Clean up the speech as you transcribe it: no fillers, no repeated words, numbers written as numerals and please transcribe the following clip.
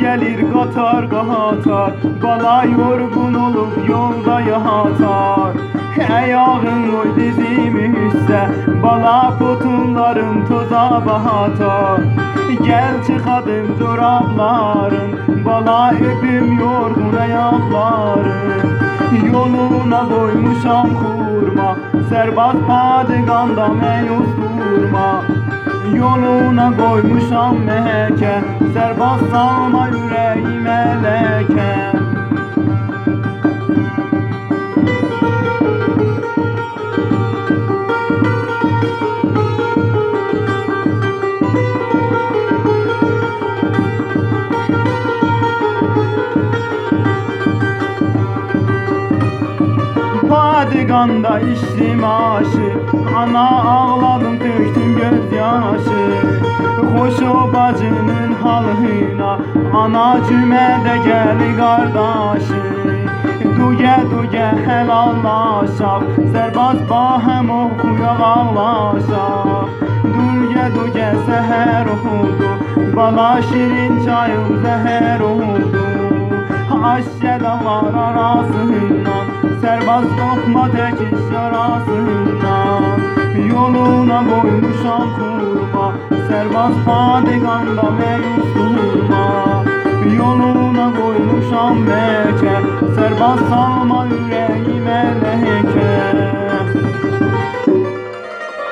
gelir qatar qatar, bala yorgun olub yolda yatar. Ayağın oy dizimi üstə, bala potunların toza batar. Gel çıxadım corabların, bala öpüm yorgun ayaqların. Yoluna koymuşam kurma, serbaz padiganda meyus durma. Yoluna koymuşam mehke, serbaz salma yüreğime leke. Padiganda içtim aşı, ana ağladım töktüm gözyaşı. Xoş o bacının halına, ana cümədə gəli qardaşı. Duge helallaşaq, sərbaz bahəm oxuyaq ağlaşaq. Duge səhər oldu, bala şirin çayım zəhər oldu. Aşşədalar arasından, sərbaz lokma təkiş yarasından. Yoluna koymuşam kurma, serbaz padiganda meyus durma. Yoluna koymuşam meke, serbaz salma yüreğime leke.